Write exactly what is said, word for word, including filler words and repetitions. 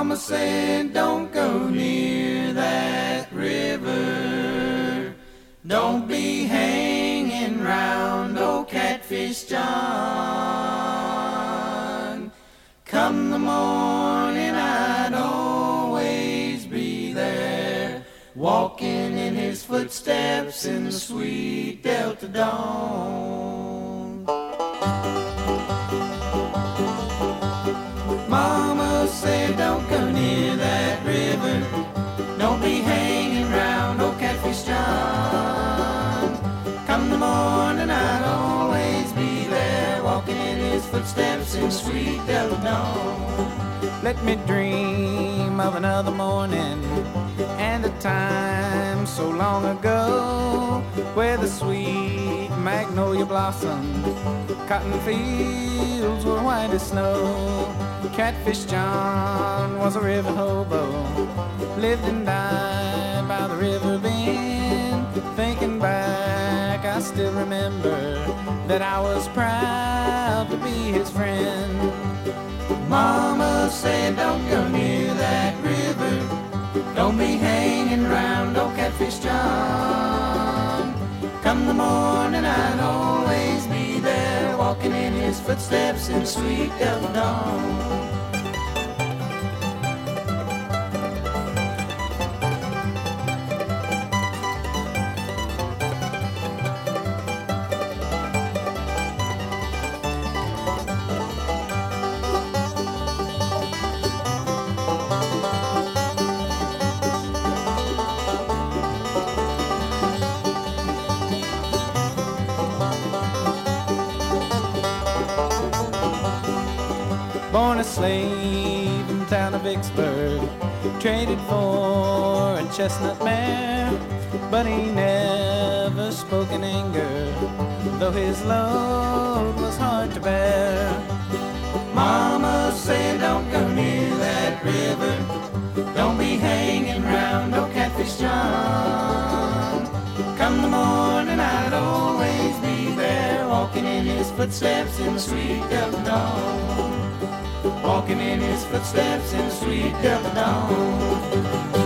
Mama said, don't go near that river. Don't be hanging round old Catfish John. Come the morning, I'd always be there, walking in his footsteps in the sweet Delta dawn. Mama said, don't go near that river. Don't be hanging round old Catfish John. Come the morning, I'd always be there, walking in his footsteps in sweet Delta dawn. Let me dream of another morning and a time so long ago, where the sweet magnolia blossomed, cotton fields were white as snow. Catfish John was a river hobo, lived and died by the river bend. Thinking back, I still remember that I was proud to be his friend. Mama said, don't go near that river. Don't be hanging round old Catfish John. Come the morning, I'd always be there, walking in his footsteps in sweet Delta dawn. Born a slave in the town of Vicksburg, traded for a chestnut mare, but he never spoke in anger, though his load was hard to bear. Mama said, don't go near that river. Don't be hanging round old Catfish John. Come the morning, I'd always be there, walking in his footsteps in the sweet Delta dawn. Walking in his footsteps in the sweet Delta dawn.